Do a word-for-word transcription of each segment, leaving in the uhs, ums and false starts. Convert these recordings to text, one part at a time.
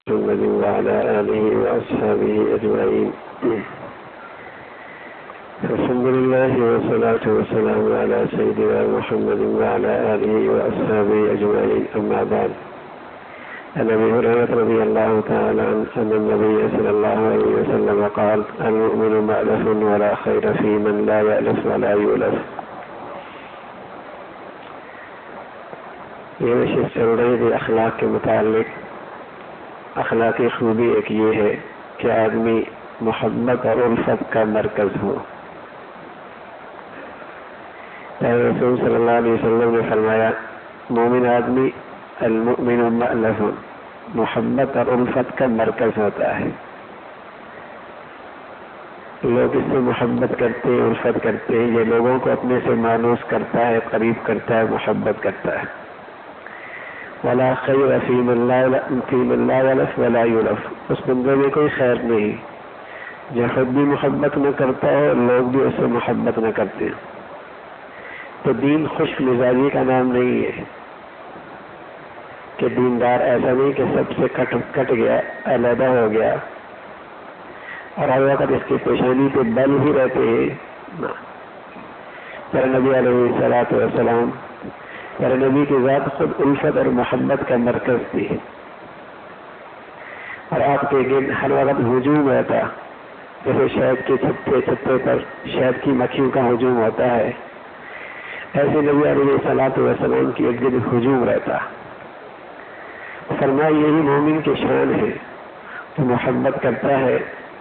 محمد وعلى آله وأصحابه أجمعين. الحمد لله والصلاة والسلام على سيدنا محمد وعلى آله وأصحابه أجمعين. أما بعد، عن أبي هريرة رضي الله تعالى عنه أن النبي صلى الله عليه وسلم قال: المؤمن مألف ولا خير في من لا يألف ولا يؤلف. یہ نشست چل رہی تھی اخلاق کے متعلق. اخلاقی خوبی ایک یہ ہے کہ آدمی محبت اور الفت کا مرکز ہو. رسول صلی اللہ علیہ وسلم نے فرمایا: مومن آدمی المؤمن مألف، محبت اور الفت کا مرکز ہوتا ہے. لوگ اس سے محبت کرتے ہیں، الفت کرتے ہیں. یہ لوگوں کو اپنے سے مانوس کرتا ہے، قریب کرتا ہے، محبت کرتا ہے. ولا خیر فی من لا یلف ولا یلف، اس بندے میں کوئی خیر نہیں جو خود بھی محبت نہ کرتا ہے اور لوگ بھی اس سے محبت نہ کرتے. تو دین خشک مزاجی کا نام نہیں ہے کہ دیندار ایسا نہیں کہ سب سے کٹ کٹ گیا، علیحدہ ہو گیا اور ہر وقت اس کی پیشانی پہ بل ہی رہتے ہیں. پر نبی علیہ الصلوۃ والسلام، پر نبی کی ذات خود الفت اور محبت کا مرکز تھی، اور آپ کے گرد ہر وقت ہجوم رہتا. جیسے شہد کے چھتے چھتے پر شہد کی مکھیوں کا ہجوم ہوتا ہے، ایسے نبی علیہ الصلوۃ والسلام کی گرد ہجوم رہتا. فرمایا یہی مومن کی شان ہے، تو محبت کرتا ہے،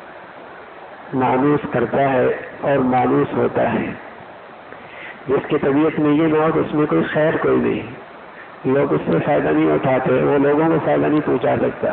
مانوس کرتا ہے اور مانوس ہوتا ہے. جس کی طبیعت میں یہ نہ ہو کہ اس میں کوئی خیر کوئی نہیں، لوگ اس سے فائدہ نہیں اٹھاتے، وہ لوگوں کو فائدہ نہیں پہنچا سکتا،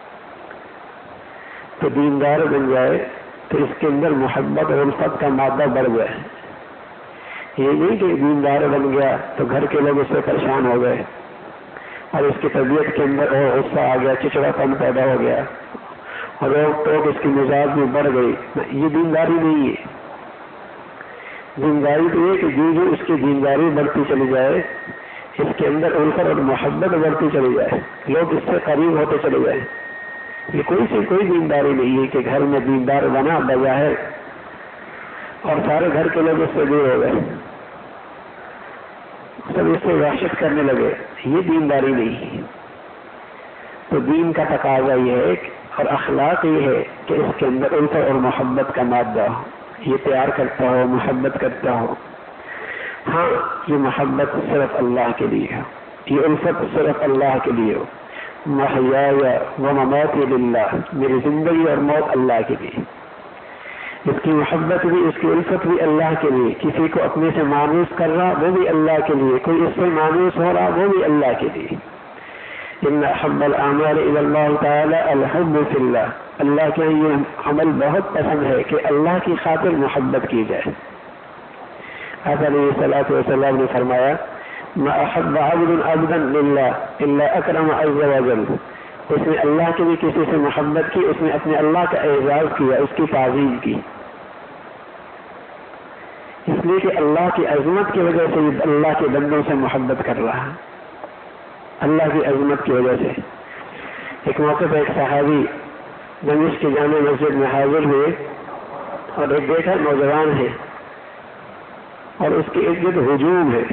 تو دیندار بن جائے تو اس کے اندر محبت اور الفت کا مادہ بڑھ جائے. یہ نہیں کہ دیندار بن گیا تو گھر کے لوگ اس سے پریشان ہو گئے اور اس کی طبیعت کے اندر اور غصہ آ گیا، چچڑا پن پیدا ہو گیا اور روک ٹوک اس کی مزاج میں بڑھ گئی. یہ دینداری نہیں ہے. دینداری تو یہ کہ جو جو اس کی دینداری بڑھتی چلی جائے، اس کے اندر الفت اور محبت بڑھتی چلی جائے، لوگ اس سے قریب ہوتے چلے جائیں. یہ کوئی سی کوئی دینداری نہیں ہے کہ گھر میں دیندار بنا بظاہر اور سارے گھر کے لوگ اس سے دور ہو گئے، سب اس سے وحشت کرنے لگے. یہ دینداری نہیں ہے. تو دین کا تقاضا یہ ہے اور اخلاق یہ ہے کہ اس کے اندر الفت اور محبت کا مادہ ہو، یہ پیار کرتا ہو، محبت کرتا ہو. ہاں، یہ محبت صرف اللہ کے لیے ہے، یہ الفت صرف اللہ کے لیے ہو. محیای و مماتی للہ، میری زندگی اور موت اللہ کے لیے. اس کی محبت بھی، اس کی الفت بھی اللہ کے لیے. کسی کو اپنے سے مانوس کر رہا وہ بھی اللہ کے لیے، کوئی اس سے مانوس ہو رہا وہ بھی اللہ کے لیے. ان احب الاعمال الی اللہ تعالی الحب فی اللہ، اللہ کے یہ عمل بہت پسند ہے کہ اللہ کی خاطر محبت کی جائے. آپ علیہ الصلوۃ والسلام نے فرمایا: ما احب عبد عبدا للہ الا اکرم عز وجل. اس نے اللہ کے لیے کسی سے محبت کی، اس نے اپنے اللہ کا اعزاز کیا، اس کی تعظیم کی، اس لیے کہ اللہ کی عظمت کی وجہ سے اللہ کے بندوں سے محبت کر رہا ہے، اللہ کی عظمت کی وجہ سے. ایک موقع پہ ایک صحابی دمشق کی جامع مسجد میں حاضر ہوئے اور ایک دیکھا نوجوان ہے اور اس کے ارد گرد ہجوم ہے،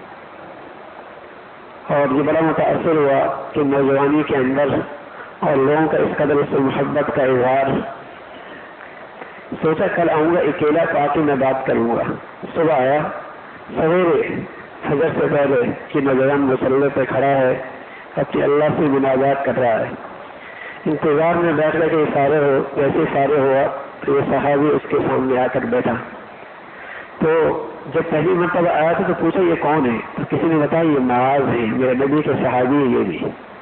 اور یہ بڑا متاثر ہوا کہ نوجوانی کے اندر اور لوگوں کا اس قدر اس سے محبت کا اظہار. سوچا کل آؤں گا اکیلا تو آ کے میں بات کروں گا. صبح آیا سویرے فجر سے پہلے کہ نوجوان مسلح پہ کھڑا ہے، اپنی اللہ سے مناجات کر رہا ہے. انتظار میں بیٹھ کر کے فارغ ہو، جیسے فارغ ہوا تو یہ صحابی اس کے سامنے آ کر بیٹھا. تو جب پہلی مرتبہ آیا تھا تو پوچھا یہ کون ہے؟ تو کسی نے بتایا یہ معاذ ہے، میرے نبی کے صحابی ہے یہ بھی.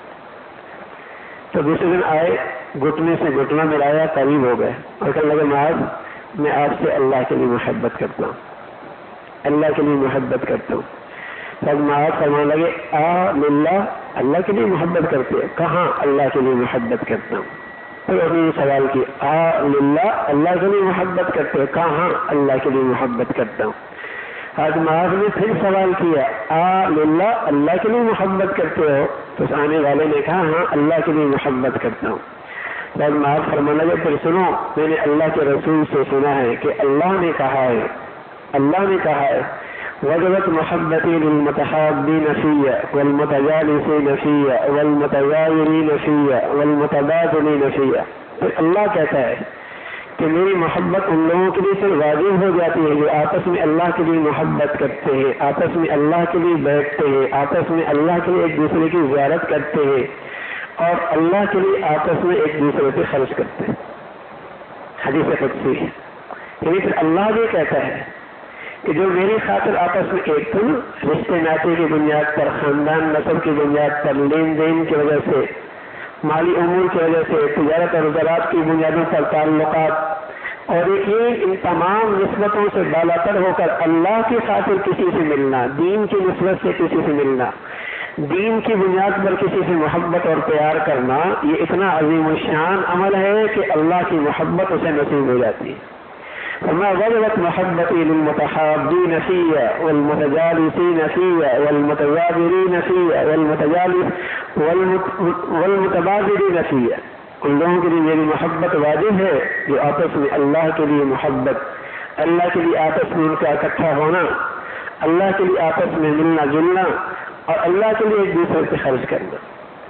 تو دوسرے دن آئے، گھٹنے سے گھٹنا ملایا، قریب ہو گئے اور کہنے لگے معاذ میں آپ سے اللہ کے لیے محبت کرتا ہوں، اللہ کے لیے محبت کرتا ہوں. تب معاذ فرمانے لگے آ للہ، اللہ کے لیے محبت کرتے ہیں؟ کہاں اللہ کے لیے محبت کرتا ہوں. پھر انہوں نے سوال کی آ للہ، اللہ کے لیے محبت کرتے ہیں؟ کہاں اللہ کے لیے محبت کرتا ہوں. آج معاذ نے پھر سوال کیا آ للہ اللہ کے لیے محبت کرتے ہو؟ تو اس آنے والے نے کہا ہاں اللہ کے لیے محبت کرتا ہوں. تو معاذ فرمانے لگے پھر سنو میں نے اللہ کے رسول سے سنا ہے کہ اللہ نے کہا ہے اللہ نے کہا ہے وجبت محبتی للمتحابین فی والمتجالسین فی والمتزاورین فی والمتبادلین فی. پھر اللہ کہتا ہے کہ میری محبت ان لوگوں کے لیے صرف واجب ہو جاتی ہے جو آپس میں اللہ کے لیے محبت کرتے ہیں، آپس میں اللہ کے لیے بیٹھتے ہیں، آپس میں اللہ کے لیے ایک دوسرے کی زیارت کرتے ہیں اور اللہ کے لیے آپس میں ایک دوسرے سے خرچ کرتے ہیں. حدیث قدسی ہے. یعنی پھر اللہ بھی کہتا ہے کہ جو میری خاطر آپس میں ایک دن رشتے ناطے کی بنیاد پر، خاندان نسل کی بنیاد پر، لین دین کی وجہ سے، مالی امور کی وجہ سے، تجارت اور زراعت کی بنیادوں پر تعلقات اور ایک یہ ان تمام نسبتوں سے بالا تر ہو کر اللہ کی خاطر کسی سے ملنا، دین کی نسبت سے کسی سے ملنا، دین کی بنیاد پر کسی سے محبت اور پیار کرنا، یہ اتنا عظیم الشان عمل ہے کہ اللہ کی محبت اسے نصیب ہو جاتی ہے. وما وجبت محبتي للمتحابين في والمتجالسين في والمتزاورين في والمتجالس والمتبادلين في. ان لوگوں کے لیے میری محبت واجب ہے جو آپس میں اللہ کے لیے محبت، اللہ کے لیے آپس میں ان کا اکٹھا ہونا، اللہ کے لیے آپس میں ملنا جلنا اور اللہ کے لیے ایک دوسرے سے خرچ کرنا.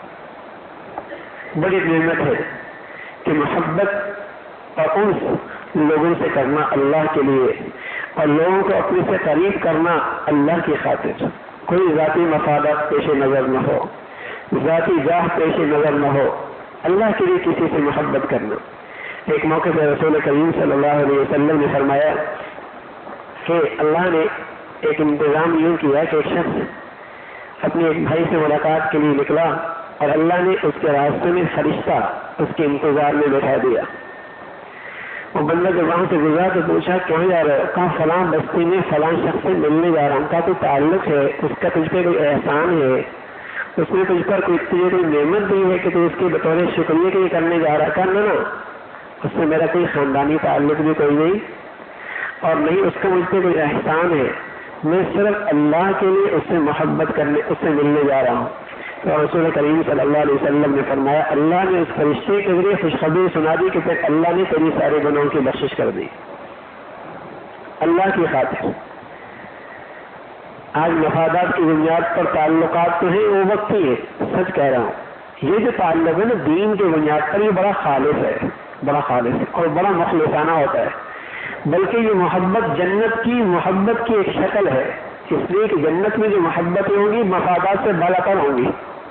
بڑی نعمت ہے کہ محبت اور انس لوگوں سے کرنا اللہ کے لیے اور لوگوں کو اپنے سے قریب کرنا اللہ کی خاطر. کوئی ذاتی مفادات پیش نظر نہ ہو، ذاتی جاہ پیش نظر نہ ہو، اللہ کے لیے کسی سے محبت کرنا. ایک موقع پر رسول کریم صلی اللہ علیہ وسلم نے فرمایا کہ اللہ نے ایک انتظام یوں کیا کہ ایک شخص اپنے ایک بھائی سے ملاقات کے لیے نکلا اور اللہ نے اس کے راستے میں فرشتہ اس کے انتظار میں بیٹھا دیا. وہ بندہ جب وہاں سے گزرا تو پوچھا کہاں جا رہا ہے؟ کہاں فلاں بستی میں فلاں شخص سے ملنے جا رہا ہوں. کہا کوئی تعلق ہے، اس کا تجھ پہ کوئی احسان ہے، اس نے تجھ پر کوئی تجھے کوئی نعمت دی ہے کہ تو اس کے بطور شکریہ کے لیے کرنے جا رہا. کہا نا اس سے میرا کوئی خاندانی تعلق بھی کوئی نہیں اور نہیں اس کا مجھ پہ کوئی احسان ہے، میں صرف اللہ کے لیے اس سے محبت کرنے اس سے ملنے جا رہا ہوں. تو رسول کریم صلی اللہ علیہ وسلم نے فرمایا اللہ نے اس فرشتے کے ذریعے خوشخبری سنا دی کہ پھر اللہ نے تیری سارے گناہوں کی بخشش کر دی اللہ کی خاطر. آج مفادات کی بنیاد پر تعلقات تو ہیں، وہ وقت ہی ہے. سچ کہہ رہا ہوں یہ جو تعلق ہے نا دین کی بنیاد پر یہ بڑا خالص ہے، بڑا خالص ہے اور بڑا مخلصانہ ہوتا ہے. بلکہ یہ محبت جنت کی محبت کی ایک شکل ہے، اس لیے کہ جنت میں جو محبتیں ہوں گی مفادات سے بالا تر ہوں گی.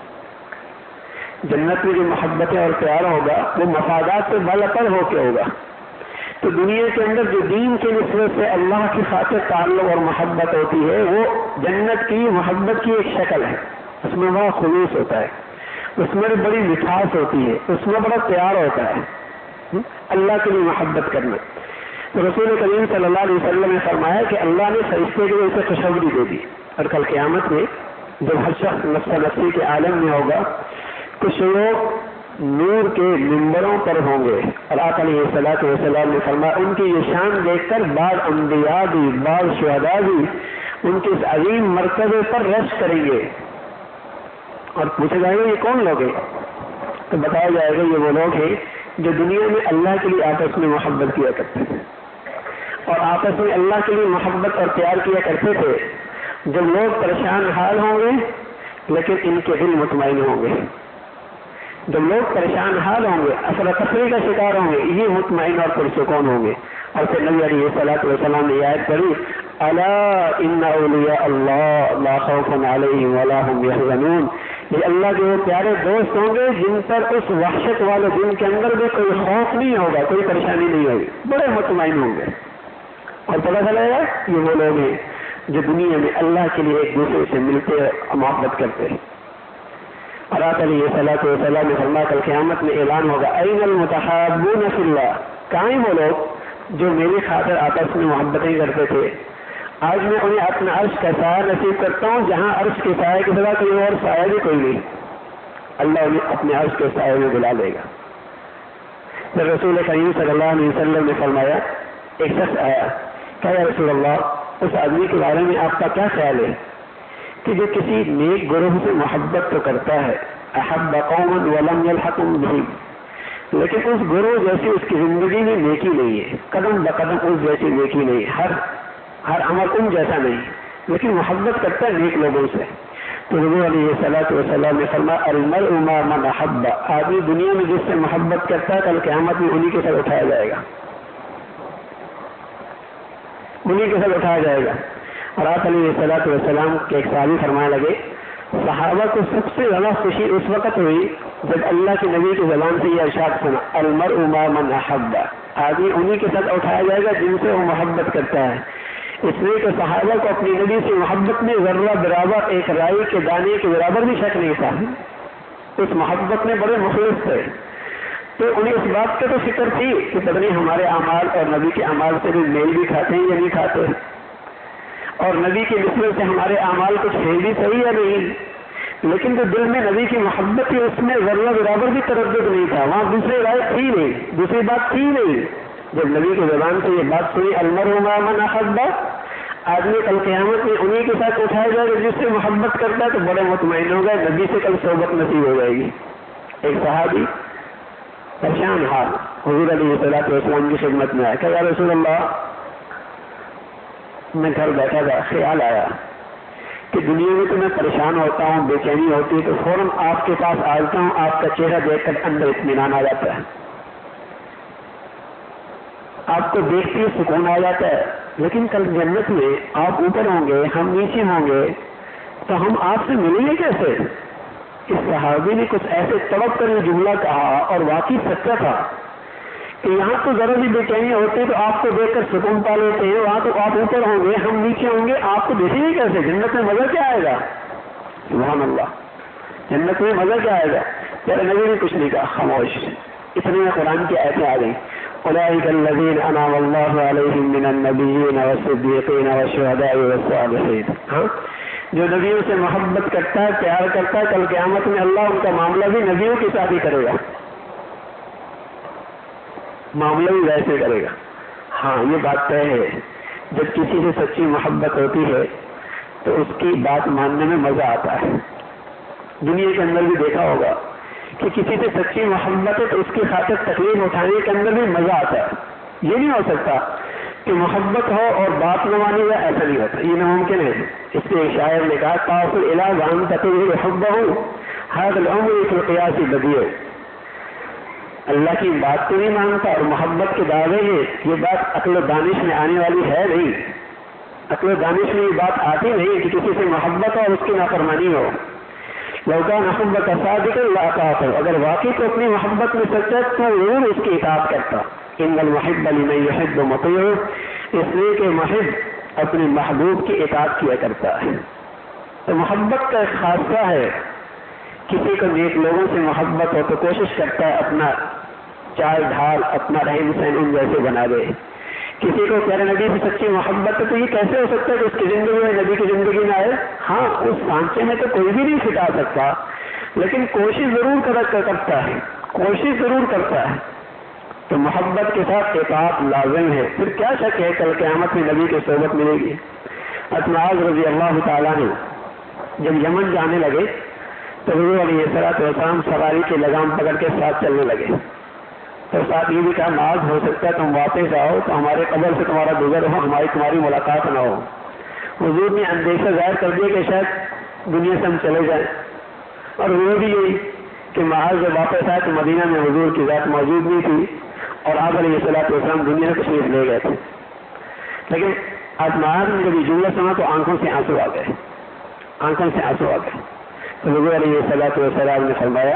جنت میں جو محبتیں اور پیار ہوگا وہ مفادات سے بالا تر ہو کے ہوگا. تو دنیا کے اندر جو دین کی نسبت سے اللہ کی خاطر تعلق اور محبت ہوتی ہے وہ جنت کی محبت کی ایک شکل ہے. اس میں بڑا خلوص ہوتا ہے، اس میں بڑی مٹھاس ہوتی ہے، اس میں بڑا پیار ہوتا ہے اللہ کے لیے محبت کرنا. تو رسول کریم صلی اللہ علیہ وسلم نے فرمایا کہ اللہ نے فرشتے کے اسے خوشخبری دے دی اور کل قیامت میں جب ہر شخص نفس نفسی کے عالم میں ہوگا کچھ لوگ نور کے ممبروں پر ہوں گے اور آقا علیہ الصلوۃ والسلام نے فرمایا ان کی یہ شان دیکھ کر بعض انبیاء بھی بعض شہداء بھی ان کے اس عظیم مرتبے پر رش کریں گے اور پوچھا جائے گا یہ کون لوگ ہیں؟ تو بتایا جائے گا یہ وہ لوگ ہیں جو دنیا میں اللہ کے لیے آپس میں محبت کیا کرتے تھے اور آپس میں اللہ کے لیے محبت اور پیار کیا کرتے تھے. جب لوگ پریشان حال ہوں گے لیکن ان کے دل مطمئن ہوں گے، جب لوگ پریشان حال ہوں گے اثر تفریح کا شکار ہوں گے یہ مطمئن اور پرسکون ہوں گے. اور پھر نبی علیہ الصلوۃ والسلام نے آیت پڑھی الا ان اولیاء اللہ لا خوف علیہم ولا هم يحزنون. یہ اللہ کے وہ پیارے دوست ہوں گے جن پر اس وحشت والے دن کے اندر بھی کوئی خوف نہیں ہوگا، کوئی پریشانی نہیں ہوگی، بڑے مطمئن ہوں گے. اور پتہ چلے گا یہ وہ لوگ ہیں جو دنیا میں اللہ کے لیے ایک دوسرے سے ملتے اور محبت کرتے ہیں. اور آقا علیہ الصلوۃ والسلام نے فرمایا کل قیامت میں اعلان ہوگا این المتحابون فی اللہ. کہاں ہیں وہ لوگ جو میری خاطر آپس میں محبتیں کرتے تھے؟ آج میں انہیں اپنا عرش کا سایہ نصیب کرتا ہوں جہاں عرش کے سائے کے سوا کوئی اور سایہ بھی کوئی نہیں. اللہ انہیں اپنے عرش کے سائے میں بلا لے گا. پھر رسول کریم صلی اللہ علیہ وسلم نے فرمایا ایک شخص آیا کہ یا رسول اللہ اس آدمی کے بارے میں آپ کا کیا خیال ہے کہ جو کسی نیک گروہ سے محبت تو کرتا ہے، احب قوما ولم یلحقهم بهم، لیکن اس گروہ جیسی اس کی زندگی میں نیکی نہیں ہے، قدم بقدم اس جیسی نیکی نہیں، ہر ہر عمل ان جیسا نہیں، لیکن محبت کرتا ہے نیک لوگوں سے۔ تو حضور علیہ الصلوۃ والسلام نے فرمایا المرء مع من احب، آدمی دنیا میں جس سے محبت کرتا ہے کل قیامت میں انہی کے ساتھ اٹھایا جائے گا، انہی کے ساتھ اٹھایا جائے گا۔ اور آپ علیہ الصلوۃ والسلام کے ایک صحابی فرمانے لگے صحابہ کو سب سے زیادہ خوشی اس وقت ہوئی جب اللہ کے نبی کی زبان سے یہ ارشاد سنا المرء مع من احب، آدمی انہی کے ساتھ اٹھایا جائے گا جن سے وہ محبت کرتا ہے۔ اس لیے کہ صحابہ کو اپنی نبی سے محبت میں ذرہ برابر ایک رائی کے دانے کے برابر بھی شک نہیں تھا، اس محبت میں بڑے مخلص تھے، تو انہیں اس بات کی تو فکر تھی کہ پتہ نہیں ہمارے اعمال اور نبی کے اعمال سے بھی میل بھی کھاتے ہیں یا نہیں کھاتے، اور نبی کے مثل سے ہمارے اعمال کچھ ہے بھی صحیح یا نہیں، لیکن جو دل میں نبی کی محبت تھی اس میں ذرہ برابر بھی تردد نہیں تھا، وہاں دوسری رائے تھی نہیں، دوسری بات تھی نہیں۔ جب نبی کی زبان سے یہ بات سنی المرء مع من احب، آدمی کل قیامت میں انہی کے ساتھ اٹھایا جائے گا جس سے محبت کرتا ہے، تو بڑے مطمئن ہو گئے نبی سے کل صحبت نصیب ہو جائے گی۔ ایک صحابی پریشان حال حضور علیہ الصلوۃ والسلام کی خدمت میں آیا کہ یا رسول اللہ، میں گھر بیٹھا تھا، خیال آیا کہ دنیا میں تو میں پریشان ہوتا ہوں، بے چینی ہوتی ہے، تو فوراً آپ کے پاس آتا ہوں، آپ کا چہرہ دیکھ کر اندر اطمینان آ جاتا ہے، آپ کو دیکھتے ہی سکون آ جاتا ہے، لیکن کل جنت میں آپ اوپر ہوں گے، ہم نیچے ہوں گے، تو ہم آپ سے ملیں گے کیسے؟ اس صحابی نے کچھ ایسے تڑپ کر یہ جملہ کہا اور واقعی سچا تھا کہ یہاں تو ذرا بھی بے چینی ہوتی ہے تو آپ کو دیکھ کر سکون پا لیتے ہیں، وہاں تو آپ اوپر ہوں گے، ہم نیچے ہوں گے، آپ کو دیکھیں گے کیسے؟ جنت میں مزہ کیا آئے گا؟ سبحان اللہ، جنت میں مزہ کیا آئے گا؟ میرے نبی نے کچھ نہیں کہا، خاموش۔ اتنے میں قرآن کی آیتیں آ گئیں اولئک الذین انعم اللہ علیہم من النبیین والصدیقین والشہداء والصالحین، ہاں جو نبیوں سے محبت کرتا ہے، پیار کرتا ہے، کل قیامت میں اللہ ان کا معاملہ بھی نبیوں کے ساتھ ہی کرے گا، معاملہ بھی ویسے کرے گا۔ ہاں یہ بات طے ہے، جب کسی سے سچی محبت ہوتی ہے تو اس کی بات ماننے میں مزہ آتا ہے۔ دنیا کے اندر بھی دیکھا ہوگا کہ کسی سے سچی محبت ہے تو اس کی خاطر تکلیف اٹھانے کے اندر بھی مزہ آتا ہے۔ یہ نہیں ہو سکتا کہ محبت ہو اور بات نہ مانی جائے، ایسا نہیں ہوتا، یہ ناممکن ہے۔ اس لیے شاعر نے کہا تاثر الہ وان تقول حبہ هذا الامر فی القیاس بدیع، اللہ کی بات کو نہیں مانتا اور محبت کے دعوے ہیں، یہ بات عقل و دانش میں آنے والی ہے نہیں، عقل و دانش میں یہ بات آتی نہیں کہ کسی سے محبت ہو اور اس کی نافرمانی ہو۔ لو کان محبت صادقا لاطاعہ، اگر واقعی تو اپنی محبت میں سچا تو ضرور اس کی اطاعت کرتا۔ ان المحب لمن يحب مطیع، اس لیے کہ محب اپنے محبوب کی اطاعت کیا کرتا ہے۔ تو محبت کا ایک خاصہ ہے، کسی کو نیک لوگوں سے محبت ہو تو کوشش کرتا ہے اپنا چال ڈھال، اپنا رہن سہن ان جیسے بنا دے۔ کسی کو پیارے نبی سے سچی محبت ہے تو یہ کیسے ہو سکتا ہے کہ اس کی زندگی میں نبی کی زندگی میں آئے؟ ہاں اس سانچے میں تو کوئی بھی نہیں سکھا سکتا، لیکن کوشش ضرور کرتا ہے، کوشش ضرور کرتا ہے۔ تو محبت کے ساتھ اطاعت لازم ہے۔ پھر کیا شک ہے کل قیامت میں نبی کی صحبت ملے گی۔ معاذ رضی اللہ تعالیٰ نے جب یمن جانے لگے تو حضور علیہ الصلوۃ والسلام سواری کی لگام پکڑ کے ساتھ چلنے لگے، تو ساتھ یہ بھی کہا معاذ ہو سکتا ہے تم واپس آؤ تو ہمارے قبر سے تمہارا گزر ہو، ہماری تمہاری ملاقات نہ ہو۔ حضور نے اندیشہ ظاہر کر دیا کہ شاید دنیا سے ہم چلے جائیں، اور وہ بھی یہی کہ معاذ جب واپس آئے تو مدینہ میں حضور کی ذات موجود نہیں تھی اور آپ علیہ الصلوۃ والسلام دنیا سے تشریف لے گئے تھے، لیکن آج معاذ نے جب یہ جملہ سنا تو آنکھوں سے آنسو آ گئے، آنکھوں سے آنسو آ گئے۔ تو حضور علیہ الصلوۃ والسلام نے فرمایا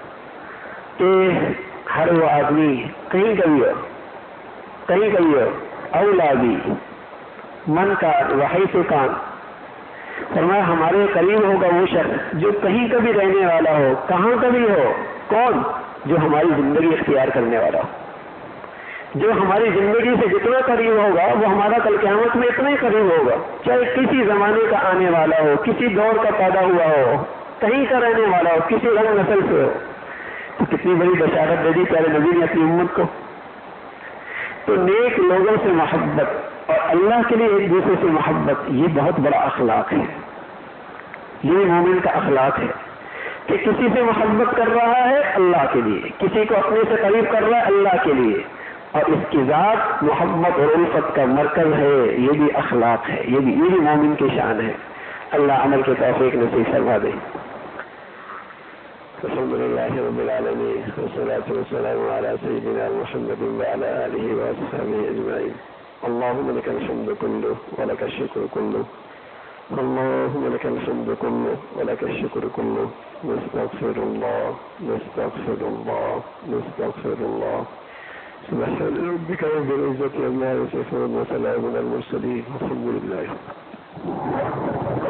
کہ ہر وہ آدمی کہیں کبھی ہو کہیں کبھی ہو اولا بھی من کا وحی سے کام، فرمایا ہمارے قریب ہوگا وہ شخص جو کہیں کبھی رہنے والا ہو، کہاں کبھی ہو، کون؟ جو ہماری زندگی اختیار کرنے والا ہو، جو ہماری زندگی سے جتنا قریب ہوگا وہ ہمارا کل قیامت میں اتنا ہی قریب ہوگا، چاہے کسی زمانے کا آنے والا ہو، کسی دور کا پیدا ہوا ہو، کہیں کا رہنے والا ہو، کسی رنگ نسل سے ہو۔ تو کتنی بڑی بشارت دے دی پیارے نبی نے اپنی امت کو۔ تو نیک لوگوں سے محبت اور اللہ کے لیے ایک دوسرے سے محبت، یہ بہت بڑا اخلاق ہے، یہ مومن کا اخلاق ہے کہ کسی سے محبت کر رہا ہے اللہ کے لیے، کسی کو اپنے سے قریب کر رہا ہے اللہ کے لیے، اور اس کی ذات محبت اور الفت کا مرکز ہے، یہ بھی اخلاق ہے، یہ بھی یہ بھی مومن کی شان ہے۔ اللہ عمل کے توفیق نصیب فرما دے۔ الحمد للہ رب العالمین والصلاة والسلام علی سیدنا محمد وعلی آلہ وصحبہ اجمعین۔ اللهم لك الحمد كله ولك الشكر كله، اللهم لك الحمد كله ولك الشكر كله، نستغفر الله نستغفر الله نستغفر الله، سبحان ربك رب العزة عما يصفون وسلام على المرسلين والحمد لله۔